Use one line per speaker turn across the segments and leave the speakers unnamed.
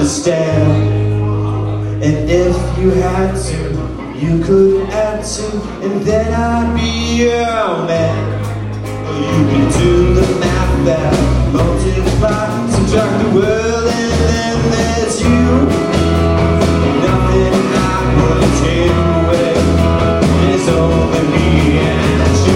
understand. And if you had to, you could add to, and then I'd be your man. You can do the math that multiply, subtract the world, and then there's you. Nothing I would take away, there's only me and you.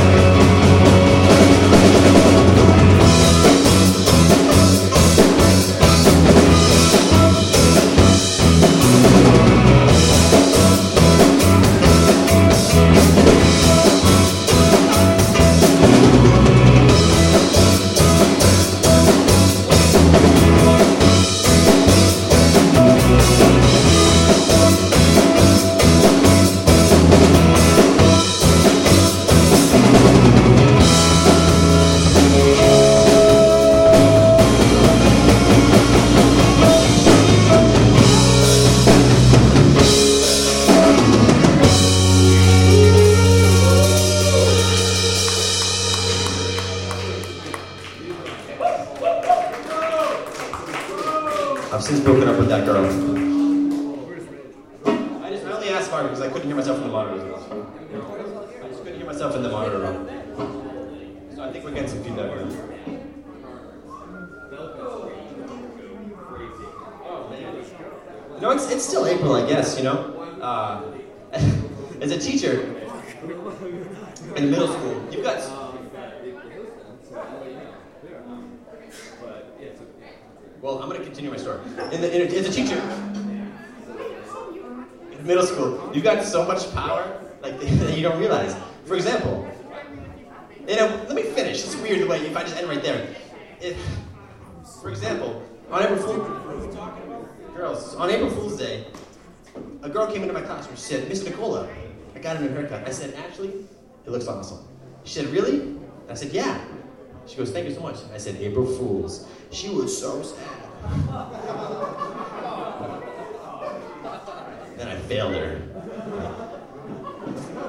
I've since broken up with that girl. I only asked Margaret because I couldn't hear myself in the monitor. I just couldn't hear myself in the monitor. So I think we're getting some feedback now. No, it's still April, I guess, you know? As a teacher in middle school, you've got... Well, I'm going to continue my story. As a teacher in middle school, you've got so much power that you don't realize. For example, let me finish. It's weird the way if I just end right there. For example, on April Fool's Day, a girl came into my classroom. She said, "Miss Nicola, I got a new haircut." I said, "Actually, it looks awesome." She said, "Really?" I said, "Yeah." She goes, "Thank you so much." I said, "April Fools." She was so sad. Then I failed her.